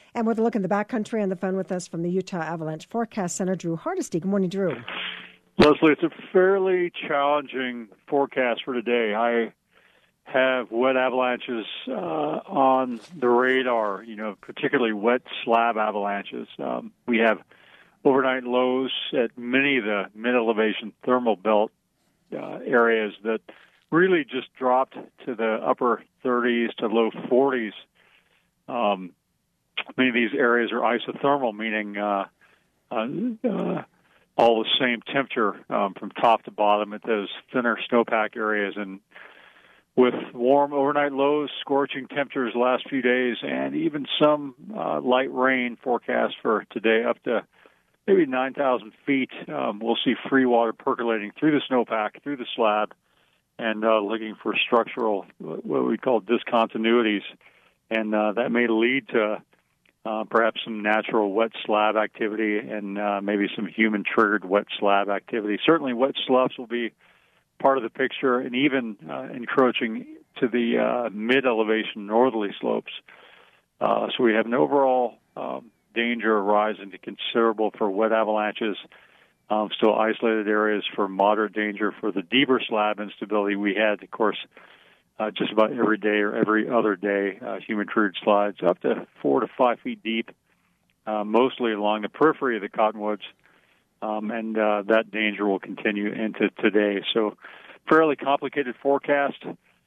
And with a look in the backcountry, on the phone with us from the Utah Avalanche Forecast Center, Drew Hardesty. Good morning, Drew. Leslie, it's a fairly challenging forecast for today. I have wet avalanches on the radar, particularly wet slab avalanches. We have overnight lows at many of the mid-elevation thermal belt areas that really just dropped to the upper 30s to low 40s. Many of these areas are isothermal, meaning all the same temperature from top to bottom at those thinner snowpack areas. And with warm overnight lows, scorching temperatures the last few days, and even some light rain forecast for today up to maybe 9,000 feet, we'll see free water percolating through the snowpack, through the slab, and looking for structural, what we call discontinuities. And that may lead to perhaps some natural wet slab activity and maybe some human-triggered wet slab activity. Certainly wet sloughs will be part of the picture, and even encroaching to the mid-elevation northerly slopes. So we have an overall danger rising to considerable for wet avalanches. Still isolated areas for moderate danger for the deeper slab instability we had, of course, just about every day or every other day, human-triggered slides up to 4 to 5 feet deep, mostly along the periphery of the cottonwoods, and that danger will continue into today. So fairly complicated forecast.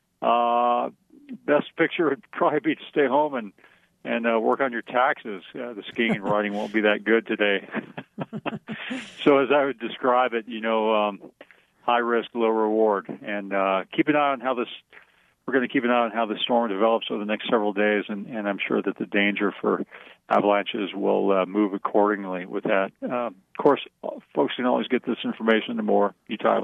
Best picture would probably be to stay home and work on your taxes. The skiing and riding won't be that good today. So as I would describe it, high risk, low reward, and keep an eye on how this. We're going to keep an eye on how the storm develops over the next several days, and I'm sure that the danger for avalanches will move accordingly with that. Of course, folks can always get this information at more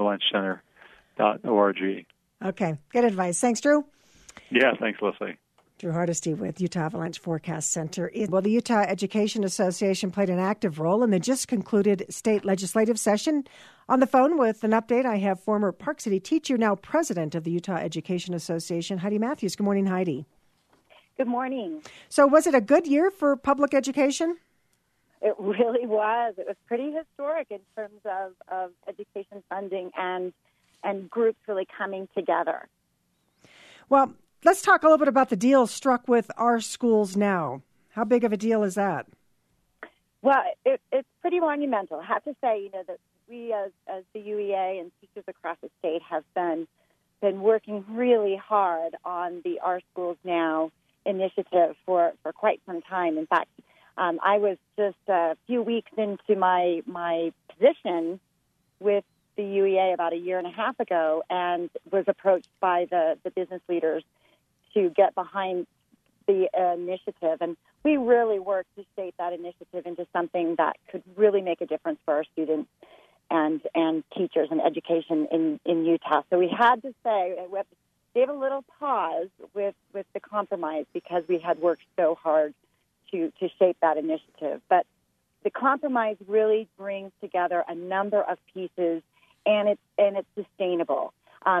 UtahAvalancheCenter.org. Okay, good advice. Thanks, Drew. Yeah, thanks, Leslie. Drew Hardesty with Utah Avalanche Forecast Center. Well, the Utah Education Association played an active role in the just concluded state legislative session. On the phone with an update, I have former Park City teacher, now president of the Utah Education Association, Heidi Matthews. Good morning, Heidi. Good morning. So was it a good year for public education? It really was. It was pretty historic in terms of education funding and groups really coming together. Well, let's talk a little bit about the deal struck with Our Schools Now. How big of a deal is that? Well, it's pretty monumental. I have to say, that we as the UEA and teachers across the state have been working really hard on the Our Schools Now initiative for quite some time. In fact, I was just a few weeks into my position with the UEA about a year and a half ago, and was approached by the business leaders to get behind the initiative. And we really worked to shape that initiative into something that could really make a difference for our students and teachers and education in Utah. So we had to say, we gave a little pause with the compromise because we had worked so hard to shape that initiative. But the compromise really brings together a number of pieces, and it's sustainable.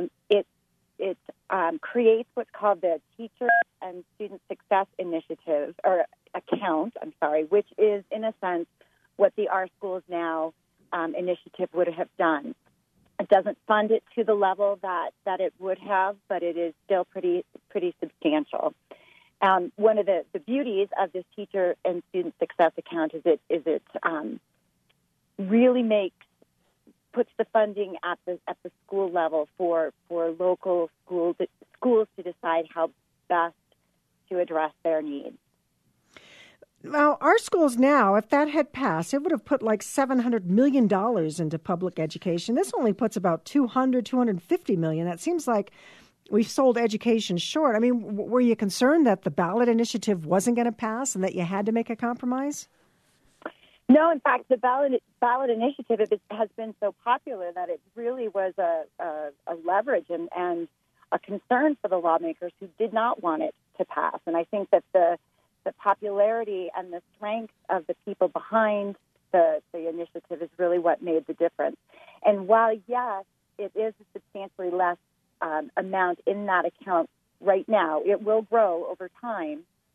It creates what's called the Teacher and Student Success Initiative, or account, which is, in a sense, what the Our Schools Now initiative would have done. It doesn't fund it to the level that it would have, but it is still pretty substantial. One of the beauties of this Teacher and Student Success account is it really puts the funding at the school level for local schools to decide how best to address their needs. Now, Our Schools Now, if that had passed, it would have put like $700 million into public education. This only puts about $250 million. That seems like we've sold education short. I mean, were you concerned that the ballot initiative wasn't going to pass and that you had to make a compromise? No, in fact, the ballot initiative has been so popular that it really was a leverage and a concern for the lawmakers who did not want it to pass. And I think that the popularity and the strength of the people behind the initiative is really what made the difference. And while, yes, it is a substantially less amount in that account right now, it will grow over time.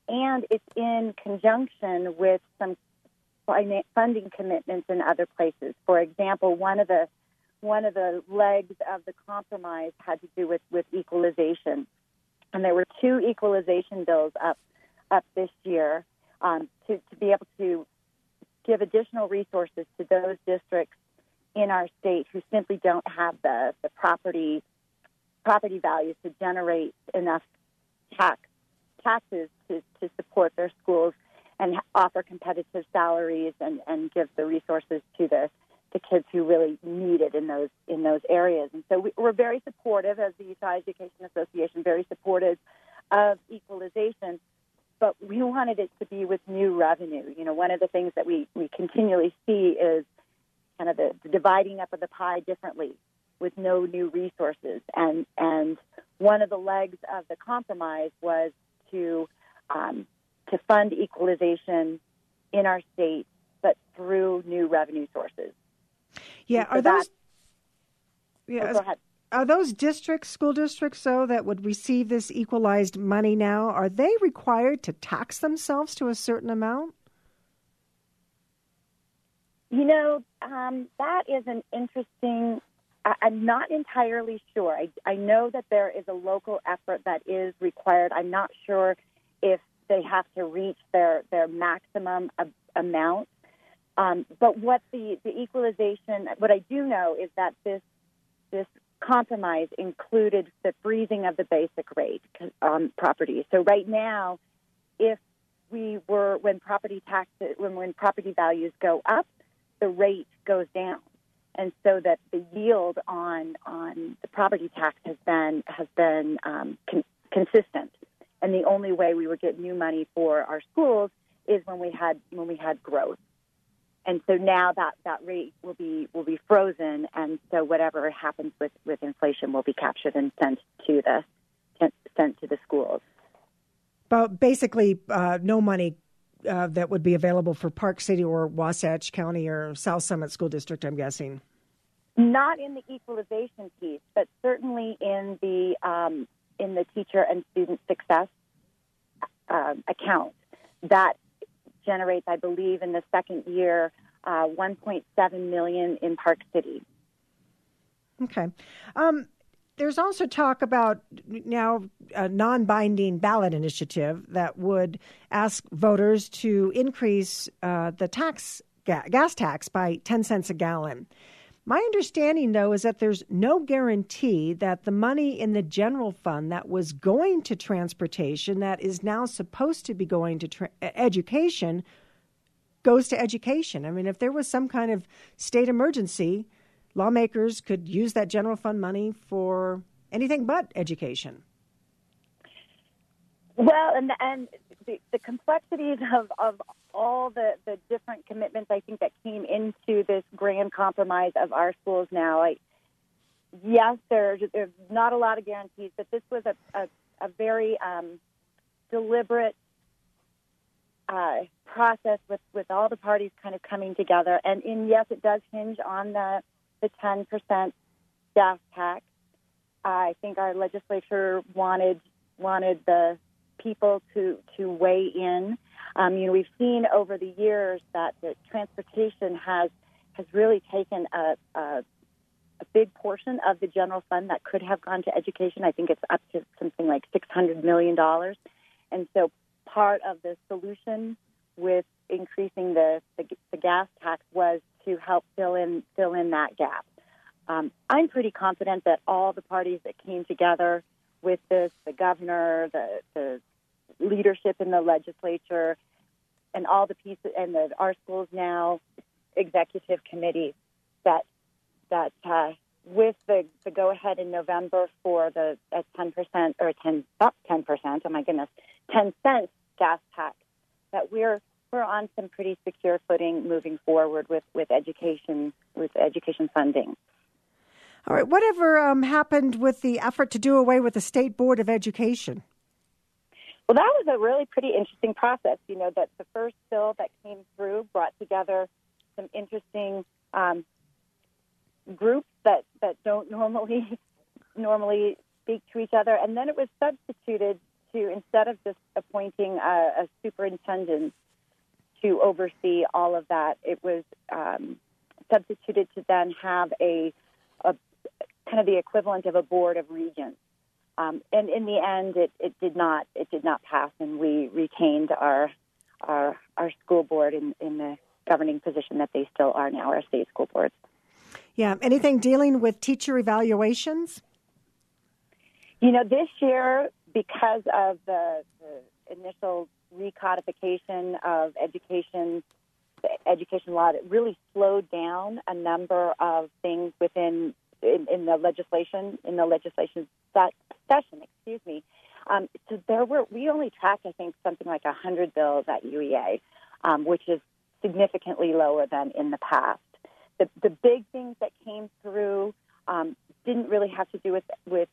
and it's in conjunction with some funding commitments in other places. For example, one of the legs of the compromise had to do with equalization, and there were 2 equalization bills up this year to be able to give additional resources to those districts in our state who simply don't have the property values to generate enough taxes to support their schools and offer competitive salaries and give the resources to the kids who really need it in those areas. And so we're very supportive, as the Utah Education Association, very supportive of equalization, but we wanted it to be with new revenue. You know, one of the things that we continually see is kind of the dividing up of the pie differently with no new resources. And one of the legs of the compromise was to fund equalization in our state, but through new revenue sources. Yeah, so go ahead. Are those school districts, though, that would receive this equalized money now, are they required to tax themselves to a certain amount? You know, that is an interesting, I'm not entirely sure. I know that there is a local effort that is required. I'm not sure if they have to reach their maximum amount. But what the equalization, what I do know is that this compromise included the freezing of the basic rate on property. So right now, when property values go up, the rate goes down, and so that the yield on the property tax has been consistent. And the only way we would get new money for our schools is when we had growth. And so now that rate will be frozen, and so whatever happens with inflation will be captured and sent to the schools. But basically, no money that would be available for Park City or Wasatch County or South Summit School District, I'm guessing. Not in the equalization piece, but certainly in the teacher and student success account that generates, I believe, in the second year, $1.7 million in Park City. Okay. There's also talk about now a non-binding ballot initiative that would ask voters to increase the gas tax by 10 cents a gallon. My understanding, though, is that there's no guarantee that the money in the general fund that was going to transportation, that is now supposed to be going to education, goes to education. I mean, if there was some kind of state emergency, lawmakers could use that general fund money for anything but education. Well, and the complexities of all the different commitments, I think, that came into this grand compromise of our schools now. Yes, there's not a lot of guarantees, but this was a very deliberate process with all the parties kind of coming together. And yes, it does hinge on the 10% gas tax. I think our legislature wanted the people to weigh in. We've seen over the years that the transportation has really taken a big portion of the general fund that could have gone to education. I think it's up to something like $600 million. And so part of the solution with increasing the gas tax was to help fill in that gap. I'm pretty confident that all the parties that came together with this, the governor, the leadership in the legislature, and all the pieces, and our schools now executive committee, that with the go ahead in November for the 10% or 10 cents gas tax, that we're on some pretty secure footing moving forward with education funding. All right. Whatever happened with the effort to do away with the State Board of Education? Well, that was a really pretty interesting process. You know, that the first bill that came through brought together some interesting groups that don't normally speak to each other, and then it was substituted instead of just appointing a superintendent to oversee all of that, it was substituted to then have a kind of the equivalent of a board of regents. And in the end, it did not pass, and we retained our school board in the governing position that they still are now, our state school boards. Yeah. Anything dealing with teacher evaluations? This year, because of the initial recodification of education law, it really slowed down a number of things in the legislation session. So we only tracked, I think, something like 100 bills at UEA, which is significantly lower than in the past. The big things that came through didn't really have to do with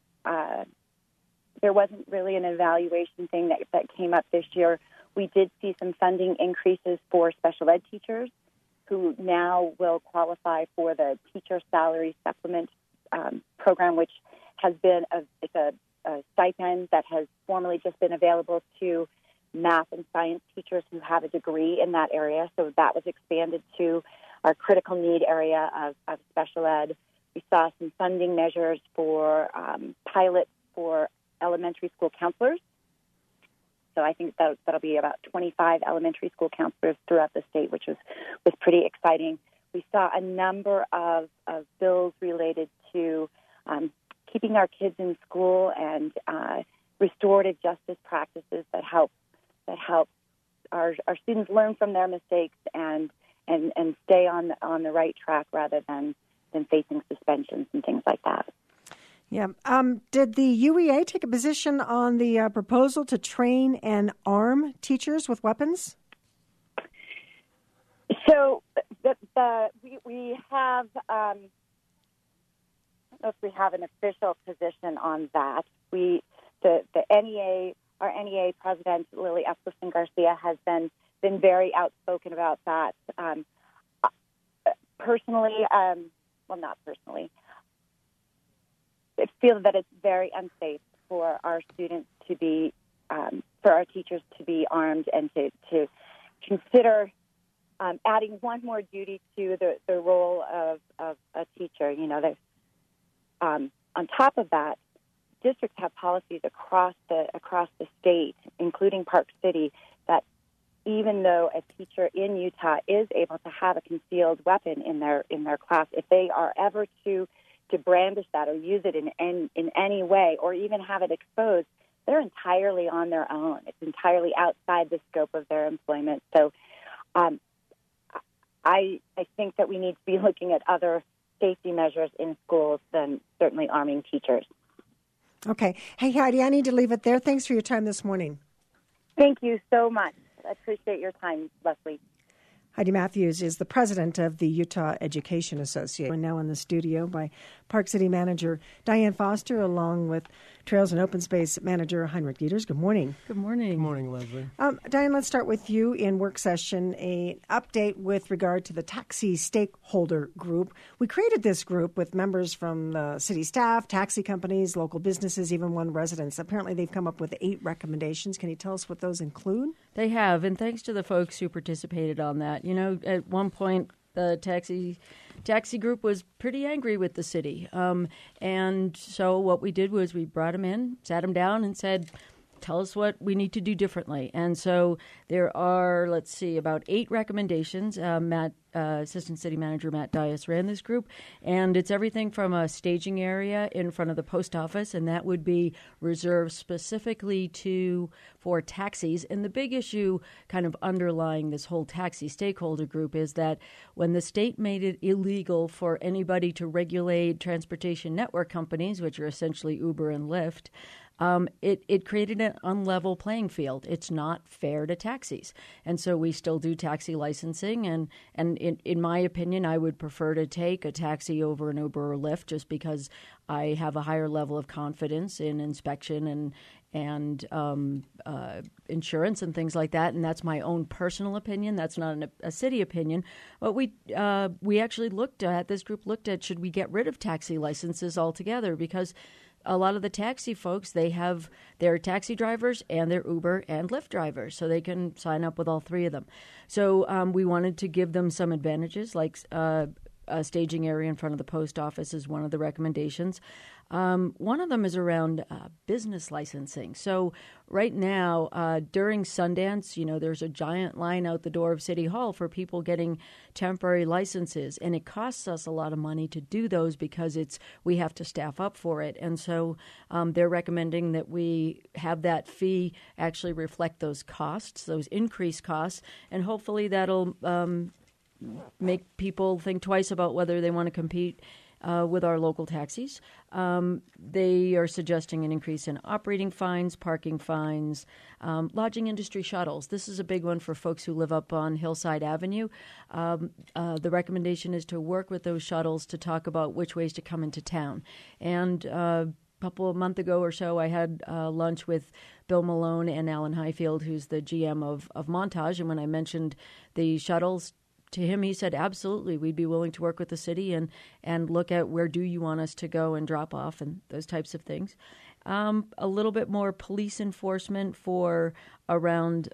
there wasn't really an evaluation thing that came up this year. We did see some funding increases for special ed teachers who now will qualify for the teacher salary supplement program, which has been a stipend that has formerly just been available to math and science teachers who have a degree in that area. So that was expanded to our critical need area of special ed. We saw some funding measures for pilots for elementary school counselors. So I think that'll be about 25 elementary school counselors throughout the state, which was pretty exciting. We saw a number of bills related to keeping our kids in school and restorative justice practices that help our students learn from their mistakes and stay on the right track rather than facing suspensions and things like that. Yeah. Did the UEA take a position on the proposal to train and arm teachers with weapons? So we have, I don't know if we have an official position on that. The NEA, our NEA president, Lily Escalson Garcia, has been very outspoken about that. Personally, not personally, I feel that it's very unsafe for our students to be, for our teachers to be armed and to consider adding one more duty to the role of a teacher. On top of that, districts have policies across the state, including Park City, that even though a teacher in Utah is able to have a concealed weapon in their class, if they are ever to brandish that or use it in any way or even have it exposed, they're entirely on their own. It's entirely outside the scope of their employment. So I think that we need to be looking at other safety measures in schools than certainly arming teachers. Okay. Hey, Heidi, I need to leave it there. Thanks for your time this morning. Thank you so much. I appreciate your time, Leslie. Heidi Matthews is the president of the Utah Education Association. We're now in the studio by Park City Manager Diane Foster, along with Trails and Open Space Manager Heinrich Dieters. Good morning. Good morning. Good morning, Leslie. Diane, let's start with you in work session, an update with regard to the taxi stakeholder group. We created this group with members from the city staff, taxi companies, local businesses, even one residents. Apparently they've come up with 8 recommendations. Can you tell us what those include? They have, and thanks to the folks who participated on that. At one point, the taxi group was pretty angry with the city. And so what we did was we brought them in, sat them down, and said, tell us what we need to do differently. And so there are, about 8 recommendations. Assistant City Manager Matt Dias ran this group, and it's everything from a staging area in front of the post office, and that would be reserved specifically for taxis. And the big issue kind of underlying this whole taxi stakeholder group is that when the state made it illegal for anybody to regulate transportation network companies, which are essentially Uber and Lyft, it created an unlevel playing field. It's not fair to taxis. And so we still do taxi licensing. And in my opinion, I would prefer to take a taxi over an Uber or Lyft just because I have a higher level of confidence in inspection and insurance and things like that. And that's my own personal opinion. That's not a city opinion. But we actually this group looked at, should we get rid of taxi licenses altogether? Because a lot of the taxi folks, they have their taxi drivers and their Uber and Lyft drivers, so they can sign up with all three of them. So we wanted to give them some advantages, like a staging area in front of the post office is one of the recommendations. One of them is around business licensing. So right now, during Sundance, there's a giant line out the door of City Hall for people getting temporary licenses, and it costs us a lot of money to do those because we have to staff up for it. And so they're recommending that we have that fee actually reflect those costs, those increased costs, and hopefully that'll make people think twice about whether they want to compete with our local taxis. They are suggesting an increase in operating fines, parking fines, lodging industry shuttles. This is a big one for folks who live up on Hillside Avenue. The recommendation is to work with those shuttles to talk about which ways to come into town. And a month ago or so, I had lunch with Bill Malone and Alan Highfield, who's the GM of Montage. And when I mentioned the shuttles to him, he said, absolutely, we'd be willing to work with the city and look at where do you want us to go and drop off and those types of things. A little bit more police enforcement for around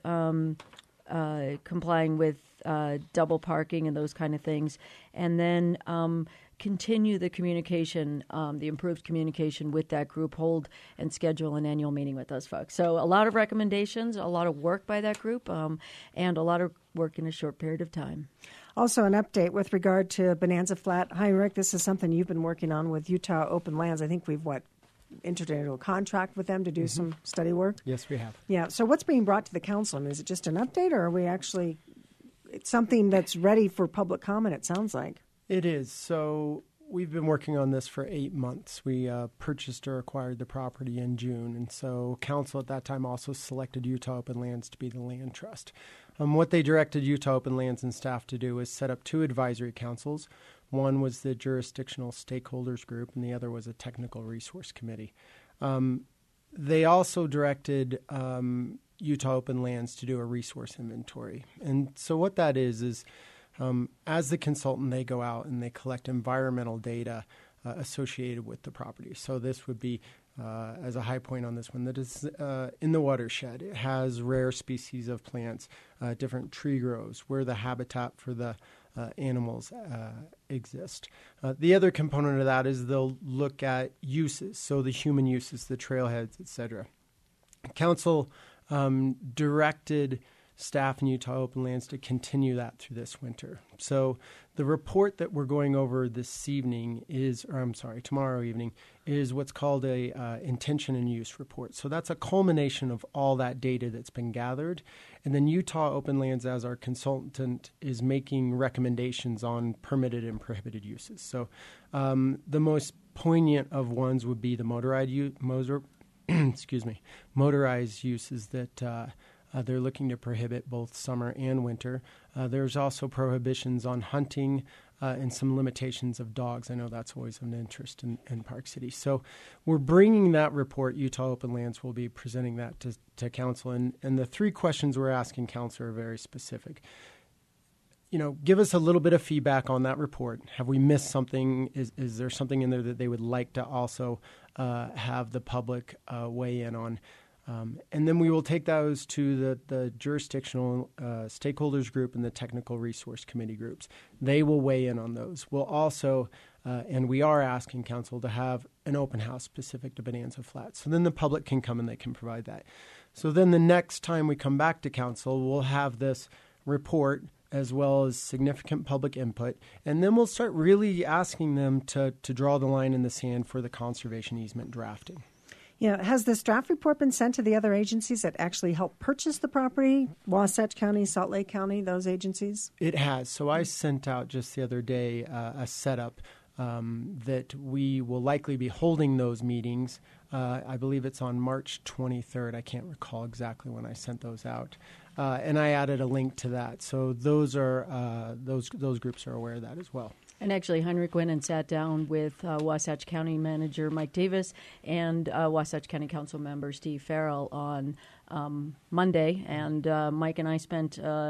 complying with double parking and those kind of things. And then continue the communication, the improved communication with that group, hold and schedule an annual meeting with those folks. So a lot of recommendations, a lot of work by that group, and a lot of work in a short period of time. Also, an update with regard to Bonanza Flat. Heinrich, this is something you've been working on with Utah Open Lands. I think we've, entered into a contract with them to do some study work? Yes, we have. Yeah. So what's being brought to the council? I mean, is it just an update, or are we actually it's something that's ready for public comment, it sounds like? It is. So we've been working on this for 8 months. We purchased or acquired the property in June, and so council at that time also selected Utah Open Lands to be the land trust. What they directed Utah Open Lands and staff to do is set up 2 advisory councils. One was the Jurisdictional Stakeholders Group, and the other was a Technical Resource Committee. They also directed Utah Open Lands to do a resource inventory. And so what that is as the consultant, they go out and they collect environmental data associated with the property. So this would be, as a high point on this one, that is in the watershed. It has rare species of plants, different tree grows, where the habitat for the animals exist. The other component of that is they'll look at uses, so the human uses, the trailheads, etc. Council directed staff in Utah Open Lands to continue that through this winter. So the report that we're going over this evening tomorrow evening, is what's called a intention and use report. So that's a culmination of all that data that's been gathered. And then Utah Open Lands, as our consultant, is making recommendations on permitted and prohibited uses. So the most poignant of ones would be the motorized uses that they're looking to prohibit both summer and winter. There's also prohibitions on hunting and some limitations of dogs. I know that's always of interest in Park City. So we're bringing that report. Utah Open Lands will be presenting that to council. And the 3 questions we're asking council are very specific. Give us a little bit of feedback on that report. Have we missed something? Is there something in there that they would like to also have the public weigh in on? And then we will take those to the jurisdictional stakeholders group and the technical resource committee groups. They will weigh in on those. We'll also, and we are asking council to have an open house specific to Bonanza Flats. So then the public can come and they can provide that. So then the next time we come back to council, we'll have this report as well as significant public input. And then we'll start really asking them to draw the line in the sand for the conservation easement drafting. Yeah, has this draft report been sent to the other agencies that actually helped purchase the property? Wasatch County, Salt Lake County, those agencies? It has. So I sent out just the other day a setup that we will likely be holding those meetings. I believe it's on March 23rd. I can't recall exactly when I sent those out. And I added a link to that. So those are those groups are aware of that as well. And actually, Heinrich went and sat down with Wasatch County Manager Mike Davis and Wasatch County Council member Steve Farrell on Monday. And Mike and I spent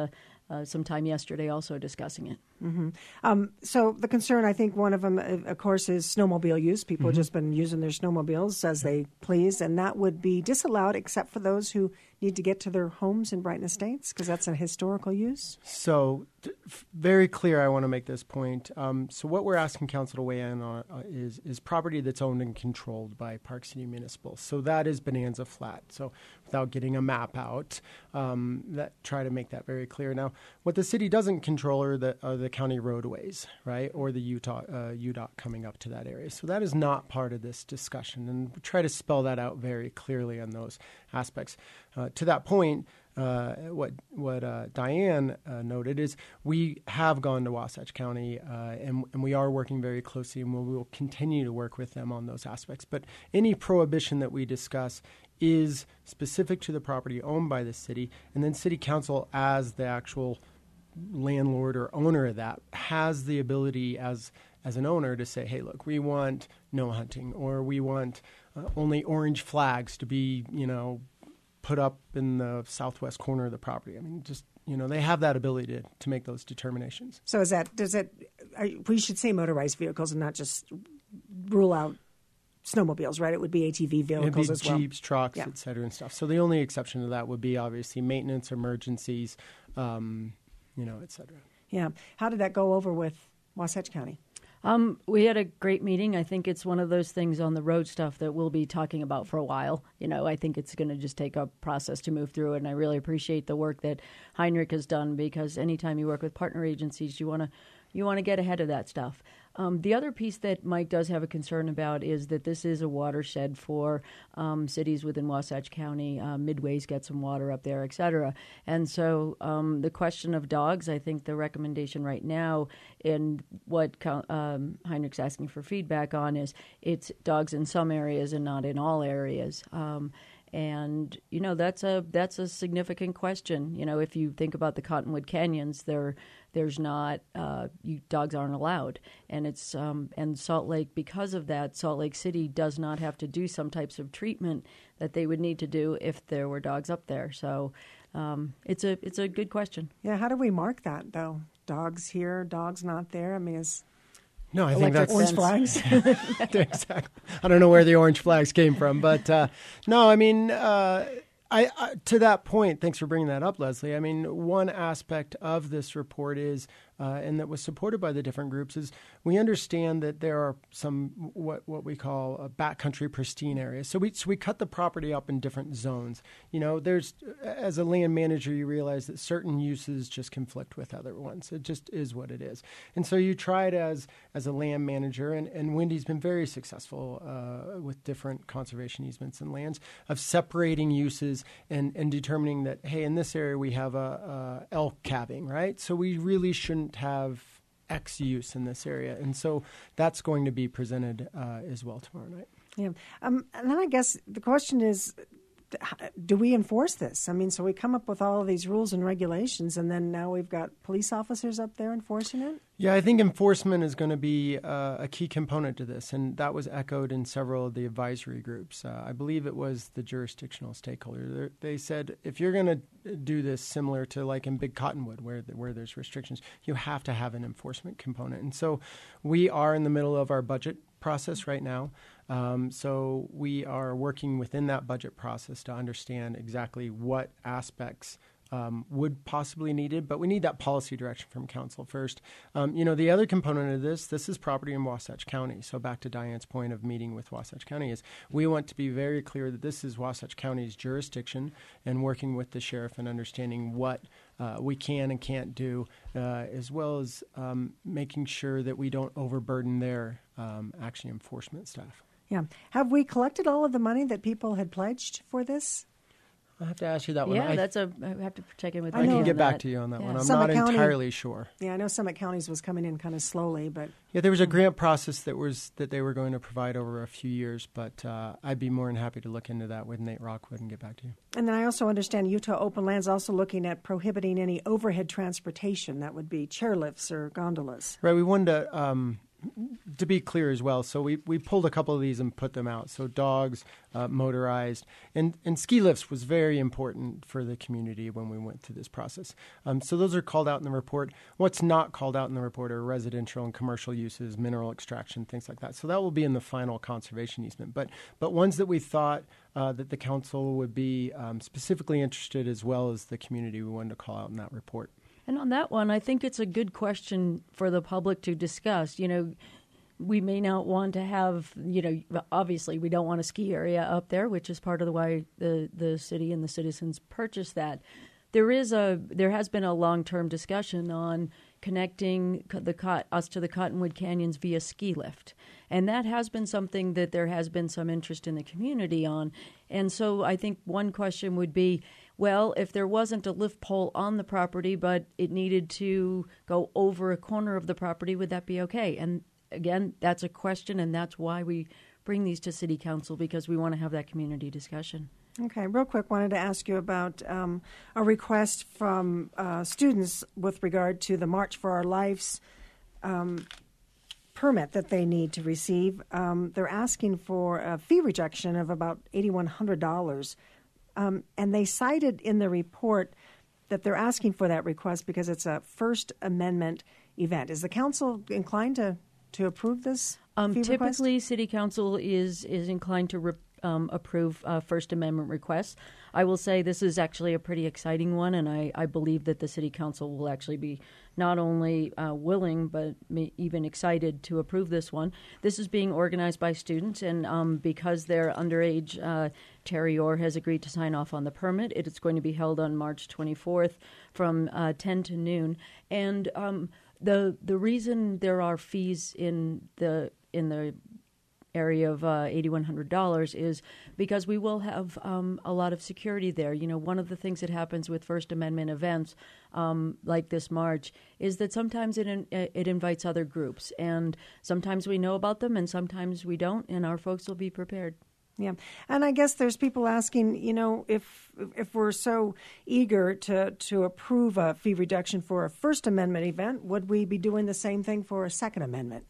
some time yesterday also discussing it. Mm-hmm. So the concern, I think one of them, of course, is snowmobile use. People have just been using their snowmobiles as they please, and that would be disallowed except for those who need to get to their homes in Brighton Estates, because that's a historical use. So very clear, I want to make this point. So what we're asking council to weigh in on is property that's owned and controlled by Park City Municipal. So that is Bonanza Flat. So without getting a map out, try to make that very clear. Now, what the city doesn't control are the county roadways, right, or the UDOT coming up to that area. So that is not part of this discussion, and we try to spell that out very clearly on those aspects. To that point, what Diane noted is we have gone to Wasatch County, and we are working very closely, and we will continue to work with them on those aspects. But any prohibition that we discuss is specific to the property owned by the city, and then City Council, as the actual landlord or owner of that, has the ability as an owner to say, hey, look, we want no hunting, or we want only orange flags to be, put up in the southwest corner of the property. I mean, just, they have that ability to make those determinations. So we should say motorized vehicles and not just rule out snowmobiles, right? It would be ATV vehicles as well. Jeeps, trucks, et cetera, and stuff. So the only exception to that would be obviously maintenance, emergencies, et cetera. Yeah. How did that go over with Wasatch County? We had a great meeting. I think it's one of those things on the road stuff that we'll be talking about for a while. I think it's going to just take a process to move through it. And I really appreciate the work that Heinrich has done, because anytime you work with partner agencies, you want to get ahead of that stuff. The other piece that Mike does have a concern about is that this is a watershed for cities within Wasatch County. Midway's get some water up there, et cetera. And so the question of dogs, I think the recommendation right now, and what Heinrich's asking for feedback on, is it's dogs in some areas and not in all areas. And that's a significant question. If you think about the Cottonwood Canyons, there's not dogs aren't allowed, and it's and Salt Lake, because of that, Salt Lake City does not have to do some types of treatment that they would need to do if there were dogs up there. So it's a good question. Yeah, how do we mark that though? Dogs here, dogs not there. I mean, no, I think that's orange flags. Exactly. I don't know where the orange flags came from, but no, I mean, I to that point, thanks for bringing that up, Leslie. I mean, one aspect of this report is, and that was supported by the different groups, is we understand that there are some what we call backcountry pristine areas. So we cut the property up in different zones. There's, as a land manager, you realize that certain uses just conflict with other ones. It just is what it is. And so you try it as a land manager, and Wendy's been very successful with different conservation easements and lands of separating uses and determining that, hey, in this area we have a elk calving, right? So we really shouldn't have X use in this area, and so that's going to be presented as well tomorrow night. Yeah, and then I guess the question is, do we enforce this? I mean, so we come up with all of these rules and regulations, and then now we've got police officers up there enforcing it? Yeah, I think enforcement is going to be a key component to this, and that was echoed in several of the advisory groups. I believe it was the jurisdictional stakeholder. They said, if you're going to do this similar to like in Big Cottonwood, where there's restrictions, you have to have an enforcement component. And so we are in the middle of our budget process right now. So we are working within that budget process to understand exactly what aspects would possibly needed, but we need that policy direction from council first. The other component of this is property in Wasatch County. So back to Diane's point of meeting with Wasatch County, is we want to be very clear that this is Wasatch County's jurisdiction, and working with the sheriff and understanding what we can and can't do, as well as making sure that we don't overburden their action enforcement staff. Yeah. Have we collected all of the money that people had pledged for this? I'll have to ask you that one. Yeah, I have to check in with. I can get back to you on that one. I'm Summit not County, entirely sure. Yeah, I know Summit County's was coming in kind of slowly, but there was a grant process that they were going to provide over a few years, but I'd be more than happy to look into that with Nate Rockwood and get back to you. And then I also understand Utah Open Land's also looking at prohibiting any overhead transportation. That would be chairlifts or gondolas. Right. We wanted to to be clear as well, so we pulled a couple of these and put them out. So dogs, motorized, and ski lifts was very important for the community when we went through this process. So those are called out in the report. What's not called out in the report are residential and commercial uses, mineral extraction, things like that. So that will be in the final conservation easement. But ones that we thought that the council would be specifically interested, as well as the community, we wanted to call out in that report. And on that one, I think it's a good question for the public to discuss. We may not want to have, obviously we don't want a ski area up there, which is part of why the city and the citizens purchased that. There has been a long-term discussion on connecting us to the Cottonwood Canyons via ski lift. And that has been something that there has been some interest in the community on. And so I think one question would be, well, if there wasn't a lift pole on the property, but it needed to go over a corner of the property, would that be okay? And again, that's a question, and that's why we bring these to City Council, because we want to have that community discussion. Okay, real quick, wanted to ask you about a request from students with regard to the March for Our Lives permit that they need to receive. They're asking for a fee reduction of about $8,100. And they cited in the report that they're asking for that request because it's a First Amendment event. Is the council inclined to approve this fee Typically, request? City Council is inclined to approve First Amendment requests. I will say this is actually a pretty exciting one, and I believe that the City Council will actually be not only willing but even excited to approve this one. This is being organized by students, and because they're underage, Terry Orr has agreed to sign off on the permit. It is going to be held on March 24th from 10 to noon. And the reason there are fees in the area of $8,100 is because we will have a lot of security there. One of the things that happens with First Amendment events like this march is that sometimes it invites other groups, and sometimes we know about them and sometimes we don't, and our folks will be prepared. Yeah, and I guess there's people asking, if we're so eager to approve a fee reduction for a First Amendment event, would we be doing the same thing for a Second Amendment?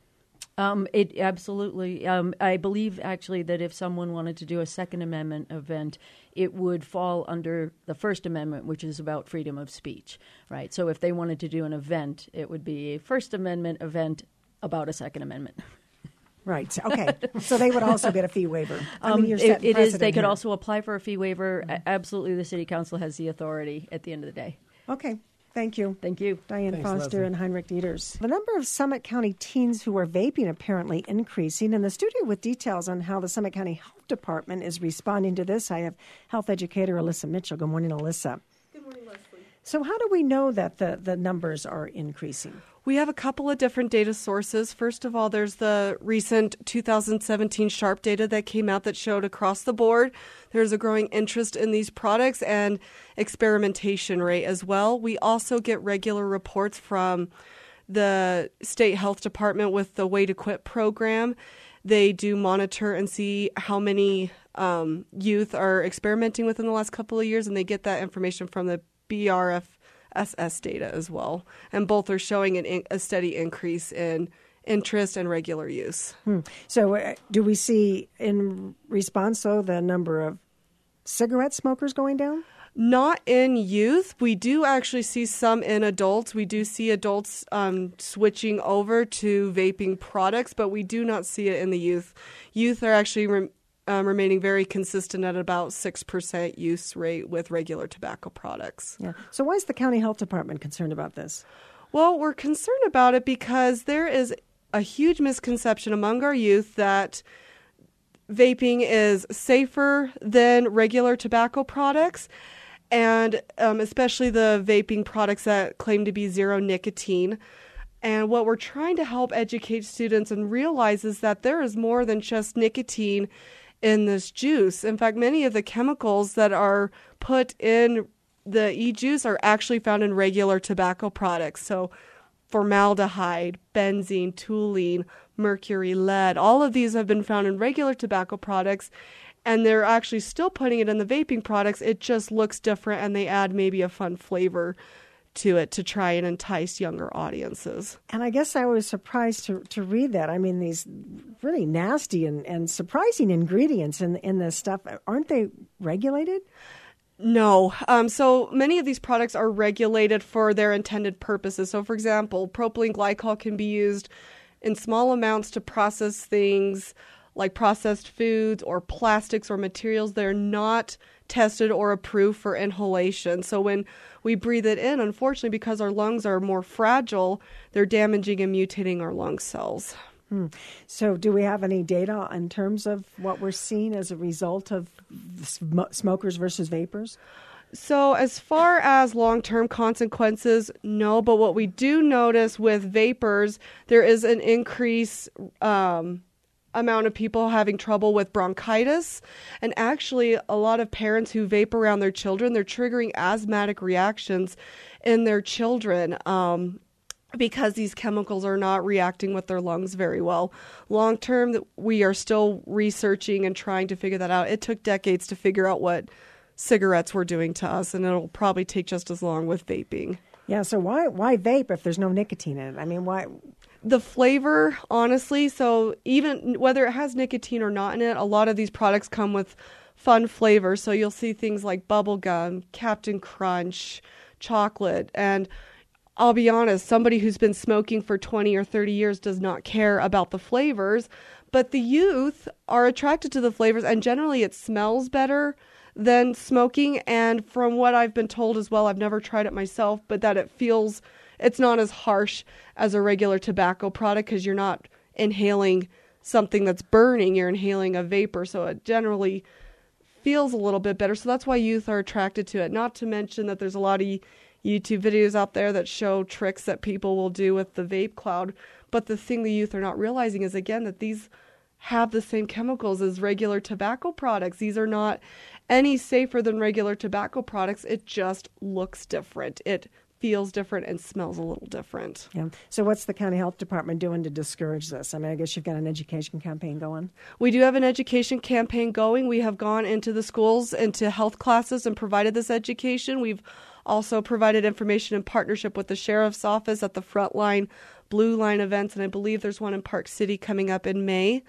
It absolutely. I believe actually that if someone wanted to do a Second Amendment event, it would fall under the First Amendment, which is about freedom of speech, right? So if they wanted to do an event, it would be a First Amendment event about a Second Amendment. Right. Okay. So they would also get a fee waiver. It is. They could also apply for a fee waiver. Absolutely, the City Council has the authority at the end of the day. Okay. Thank you. Thank you. Diane Thanks, Foster Leslie. and Heinrich Dieters. The number of Summit County teens who are vaping apparently increasing. In the studio with details on how the Summit County Health Department is responding to this, I have health educator Alyssa Mitchell. Good morning, Alyssa. Good morning, Leslie. So how do we know that the numbers are increasing? We have a couple of different data sources. First of all, there's the recent 2017 SHARP data that came out that showed across the board there's a growing interest in these products and experimentation rate as well. We also get regular reports from the state health department with the Way to Quit program. They do monitor and see how many youth are experimenting within the last couple of years, and they get that information from the BRFSS data as well. And both are showing a steady increase in interest and regular use. So do we see in response, though, the number of cigarette smokers going down? Not in youth. We do actually see some in adults. We do see adults switching over to vaping products, but we do not see it in the youth. Youth are actually remaining very consistent at about 6% use rate with regular tobacco products. Yeah. So why is the county health department concerned about this? Well, we're concerned about it because there is a huge misconception among our youth that vaping is safer than regular tobacco products, and especially the vaping products that claim to be zero nicotine. And what we're trying to help educate students and realize is that there is more than just nicotine in this juice. In fact, many of the chemicals that are put in the e-juice are actually found in regular tobacco products. So formaldehyde, benzene, toluene, mercury, lead, all of these have been found in regular tobacco products, and they're actually still putting it in the vaping products. It just looks different, and they add maybe a fun flavor to it to try and entice younger audiences. And I guess I was surprised to read that. I mean, these really nasty and surprising ingredients in this stuff, aren't they regulated? No. So many of these products are regulated for their intended purposes. So, for example, propylene glycol can be used in small amounts to process things like processed foods or plastics or materials that are not tested or approved for inhalation. So when we breathe it in, unfortunately, because our lungs are more fragile, they're damaging and mutating our lung cells. So do we have any data in terms of what we're seeing as a result of smokers versus vapors? So as far as long-term consequences, no. But what we do notice with vapors, there is an increase amount of people having trouble with bronchitis. And actually, a lot of parents who vape around their children, they're triggering asthmatic reactions in their children because these chemicals are not reacting with their lungs very well. Long term, we are still researching and trying to figure that out. It took decades to figure out what cigarettes were doing to us, and it'll probably take just as long with vaping. Yeah, so why vape if there's no nicotine in it? I mean, why? The flavor, honestly, so even whether it has nicotine or not in it, a lot of these products come with fun flavors. So you'll see things like bubblegum, Captain Crunch, chocolate. And I'll be honest, somebody who's been smoking for 20 or 30 years does not care about the flavors. But the youth are attracted to the flavors, and generally it smells better than smoking. And from what I've been told as well, I've never tried it myself, but that it's not as harsh as a regular tobacco product because you're not inhaling something that's burning, you're inhaling a vapor, so it generally feels a little bit better. So that's why youth are attracted to it. Not to mention that there's a lot of YouTube videos out there that show tricks that people will do with the vape cloud. But the thing the youth are not realizing is, again, that these have the same chemicals as regular tobacco products. These are not any safer than regular tobacco products. It just looks different. It feels different and smells a little different. Yeah. So what's the county health department doing to discourage this? I mean, I guess you've got an education campaign going. We do have an education campaign going. We have gone into the schools, into health classes, and provided this education. We've also provided information in partnership with the sheriff's office at the Frontline Blue Line events, and I believe there's one in Park City coming up in May.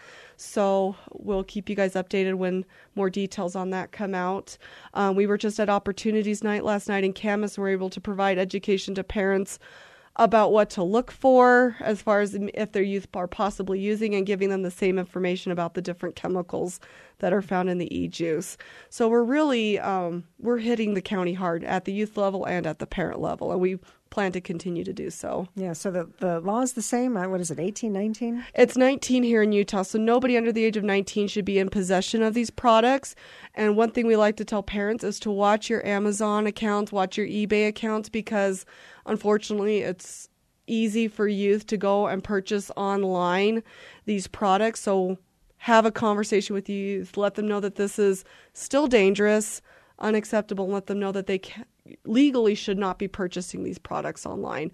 So we'll keep you guys updated when more details on that come out. We were just at Opportunities Night last night in Camas, and we're able to provide education to parents about what to look for as far as if their youth are possibly using, and giving them the same information about the different chemicals that are found in the e-juice. So we're really we're hitting the county hard at the youth level and at the parent level, and we plan to continue to do so. Yeah, so the law is the same. What is it, 18, 19? It's 19 here in Utah, so nobody under the age of 19 should be in possession of these products. And one thing we like to tell parents is to watch your Amazon accounts, watch your eBay accounts, because unfortunately it's easy for youth to go and purchase online these products. So have a conversation with youth, let them know that this is still dangerous, unacceptable, and let them know that they legally should not be purchasing these products online.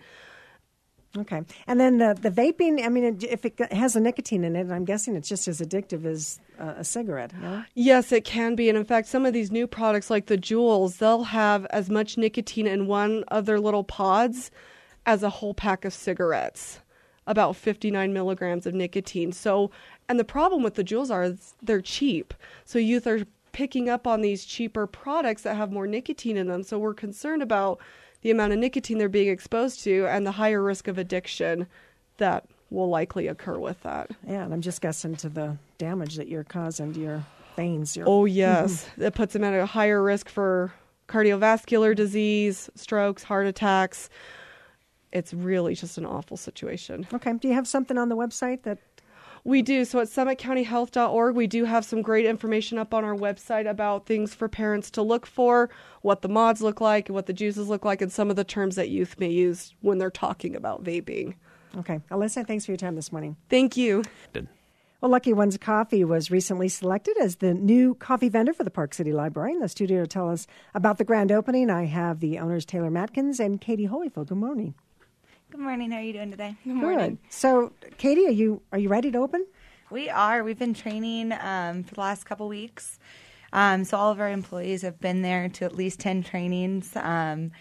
Okay. And then the vaping, I mean, if it has a nicotine in it, I'm guessing it's just as addictive as a cigarette, no? Yes, it can be. And in fact, some of these new products like the Juuls, they'll have as much nicotine in one of their little pods as a whole pack of cigarettes, about 59 milligrams of nicotine. So, and the problem with the Juuls is they're cheap. So youth are picking up on these cheaper products that have more nicotine in them. So we're concerned about the amount of nicotine they're being exposed to and the higher risk of addiction that will likely occur with that. Yeah, and I'm just guessing to the damage that you're causing to your veins. Oh, yes. It puts them at a higher risk for cardiovascular disease, strokes, heart attacks. It's really just an awful situation. Okay. Do you have something on the website that... We do. So at summitcountyhealth.org, we do have some great information up on our website about things for parents to look for, what the mods look like, and what the juices look like, and some of the terms that youth may use when they're talking about vaping. Okay. Alyssa, thanks for your time this morning. Thank you. Well, Lucky Ones Coffee was recently selected as the new coffee vendor for the Park City Library. In the studio to tell us about the grand opening, I have the owners, Taylor Matkins and Katie Holyfield. Good morning. Good morning. How are you doing today? Good morning. So, Katie, are you ready to open? We are. We've been training for the last couple weeks. So all of our employees have been there to at least 10 trainings.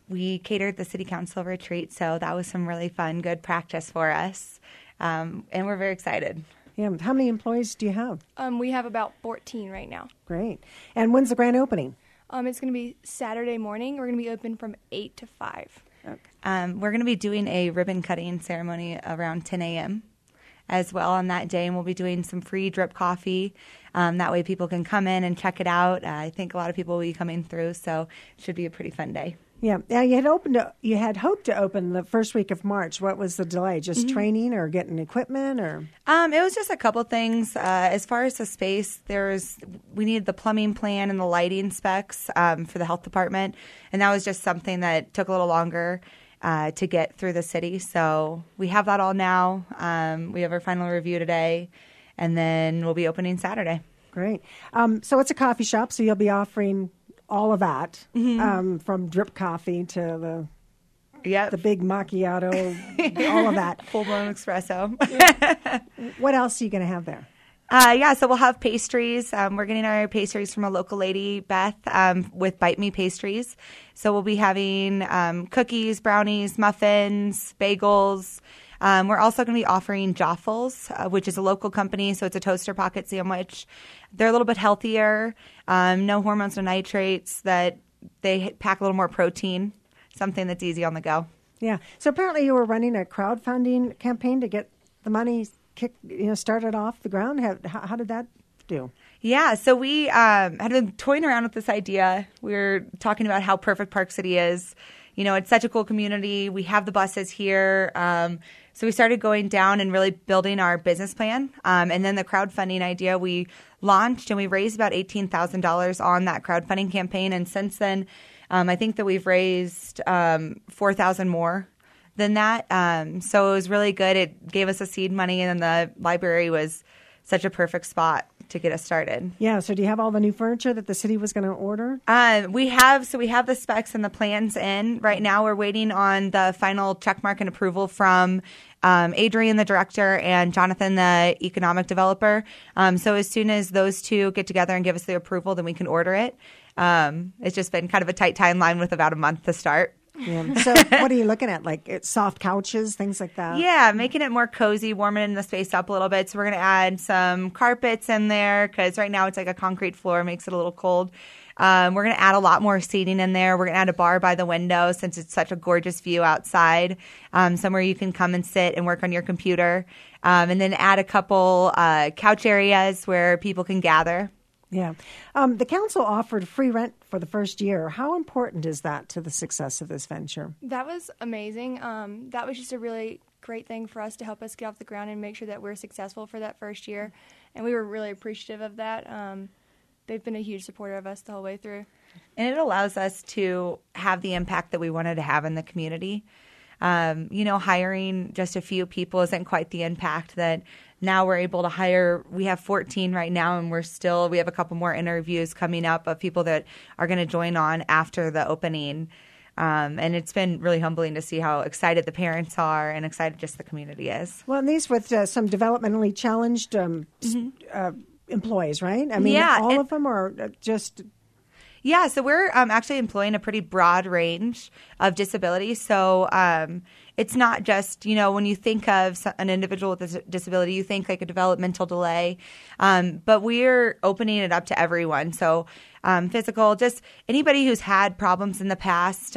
we catered the city council retreat, so that was some really fun, good practice for us, and we're very excited. Yeah. How many employees do you have? We have about 14 right now. Great. And when's the grand opening? It's going to be Saturday morning. We're going to be open from 8 to 5. Okay. We're going to be doing a ribbon cutting ceremony around 10 a.m. as well on that day, and we'll be doing some free drip coffee. That way people can come in and check it out. I think a lot of people will be coming through, so it should be a pretty fun day. Yeah. You had hoped to open the first week of March. What was the delay? Just training or getting equipment, or? It was just a couple things. As far as the space, we needed the plumbing plan and the lighting specs for the health department, and that was just something that took a little longer to get through the city. So we have that all now. We have our final review today, and then we'll be opening Saturday. Great. So it's a coffee shop, so you'll be offering all of that, from drip coffee to the big macchiato, all of that. Full-blown espresso. What else are you going to have there? So we'll have pastries. We're getting our pastries from a local lady, Beth, with Bite Me Pastries. So we'll be having cookies, brownies, muffins, bagels. We're also going to be offering Joffles, which is a local company, so it's a toaster pocket sandwich. They're a little bit healthier, no hormones, no nitrates, that they pack a little more protein, something that's easy on the go. Yeah. So apparently you were running a crowdfunding campaign to get the money started off the ground. How did that do? Yeah, so we had been toying around with this idea. We were talking about how perfect Park City is. It's such a cool community. We have the buses here. So we started going down and really building our business plan. And then the crowdfunding idea, we launched and we raised about $18,000 on that crowdfunding campaign. And since then, I think that we've raised $4,000 more than that. So it was really good. It gave us a seed money, and then the library was such a perfect spot to get us started. Yeah. So do you have all the new furniture that the city was going to order? We have the specs and the plans in. Right now we're waiting on the final checkmark and approval from Adrian, the director, and Jonathan, the economic developer. So as soon as those two get together and give us the approval, then we can order it. It's just been kind of a tight timeline with about a month to start. Yeah. So what are you looking at? Like soft couches, things like that? Yeah, making it more cozy, warming the space up a little bit. So we're going to add some carpets in there because right now it's like a concrete floor, makes it a little cold. We're going to add a lot more seating in there. We're going to add a bar by the window since it's such a gorgeous view outside, somewhere you can come and sit and work on your computer, and then add a couple couch areas where people can gather. Yeah. The council offered free rent for the first year. How important is that to the success of this venture? That was amazing. That was just a really great thing for us to help us get off the ground and make sure that we're successful for that first year. And we were really appreciative of that. They've been a huge supporter of us the whole way through. And it allows us to have the impact that we wanted to have in the community. Hiring just a few people isn't quite the impact that now we're able to hire. We have 14 right now, and we have a couple more interviews coming up of people that are going to join on after the opening. And it's been really humbling to see how excited the parents are and excited just the community is. Well, and these with some developmentally challenged employees, right? I mean, all of them are just... Yeah, so we're actually employing a pretty broad range of disabilities. So it's not just, when you think of an individual with a disability, you think like a developmental delay. But we're opening it up to everyone. So physical, just anybody who's had problems in the past,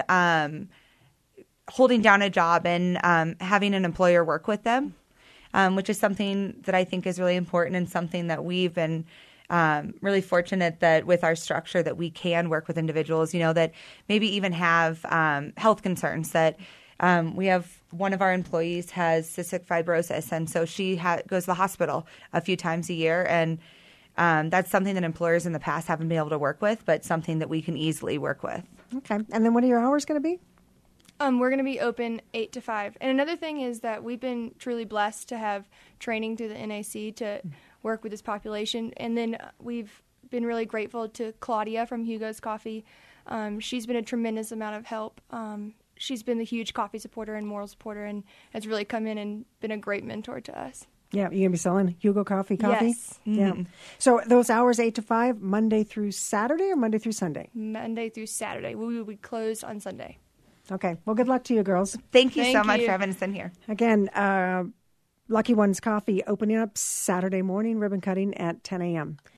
holding down a job and having an employer work with them, which is something that I think is really important and something that we've been really fortunate that with our structure that we can work with individuals, that maybe even have health concerns. That we have one of our employees has cystic fibrosis, and so she goes to the hospital a few times a year, and that's something that employers in the past haven't been able to work with, but something that we can easily work with. Okay. And then what are your hours going to be? We're going to be open 8 to 5. And another thing is that we've been truly blessed to have training through the NAC to work with this population. And then we've been really grateful to Claudia from Hugo's Coffee. She's been a tremendous amount of help. She's been the huge coffee supporter and moral supporter and has really come in and been a great mentor to us. Yeah, you're going to be selling Hugo Coffee? Yes. Mm-hmm. Yeah. So those hours, 8 to 5, Monday through Saturday or Monday through Sunday? Monday through Saturday. We will be closed on Sunday. Okay. Well, good luck to you, girls. Thank you so Thank much you. for having us in here. Again, Lucky Ones Coffee opening up Saturday morning, ribbon cutting at 10 a.m.